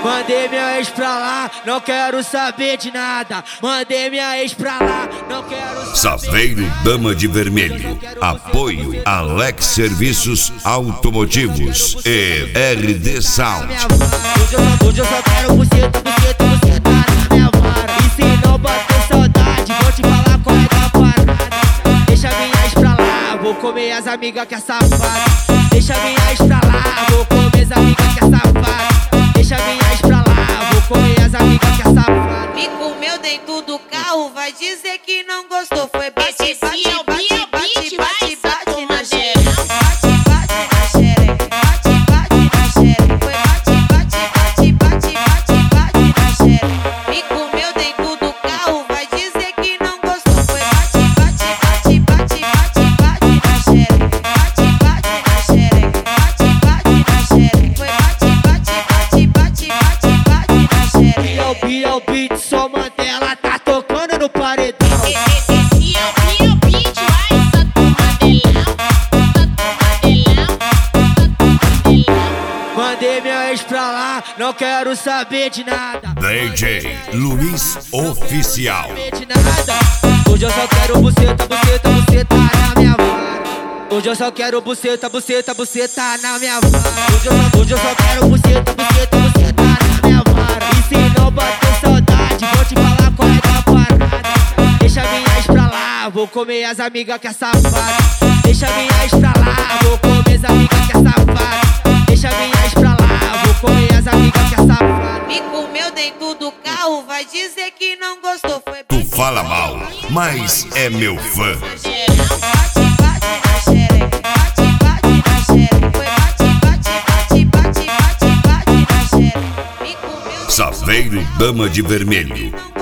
Mandei minha ex pra lá, não quero saber de nada. Mandei minha ex pra lá, não quero saber. Saveiro Dama de Vermelho. Apoio Alex Serviços Automotivos e RD Sound. Hoje eu só quero buceta, buceta, buceta na minha vara. E se não bater saudade, vou te falar qual é da parada. Deixa minha ex pra lá, vou comer as amigas que é safada. Deixa minha ex pra lá, vou comer as amigas que é safada. Deixa minha ex pra lá, vou comer as amigas que é safada. Me comeu dentro do carro, vai dizer que não gostou. Foi bate, bate, bate, bate, bate, bate, bate na xereca. Bate, bate na xereca. Bate, bate na xereca. Foi bate, bate, bate, bate, bate, bate na xereca. Me comeu dentro do carro, vai dizer que não gostou. Foi bate, bate, bate, bate, bate, bate na xereca. Bate, bate na xereca. Bate, bate na xereca. Foi bate, bate, bate, bate, bate, bate na xereca. E o beat, só Mandela tá tocando no paredão. Esse é o beat, vai só tu Mandelão, só tu Mandelão, só tu Mandelão. Mandei minha ex pra lá, não quero saber de nada. DJ Luiz Oficial. De nada. Hoje eu só quero buceta, buceta, buceta na minha vara. Hoje eu só quero buceta, buceta, buceta na minha vara. Hoje eu só quero buceta, buceta, buceta na minha vara. E se não bater saudade, vou te falar qual é da parada. Deixa minha ex pra lá, vou comer as amigas que é safada. Deixa minha ex pra lá, vou comer as amigas que é safada. Deixa minha ex pra lá, vou comer as amigas que é safada. Me comeu dentro do carro, vai dizer que não gostou. Foi Tu fala mal, mas é meu fã. bate, bate na xereca. Bate, bate na xereca. Foi bate, bate, bate, bate, bate, bate na xereca. Me comeu. Saveiro Dama de Vermelho.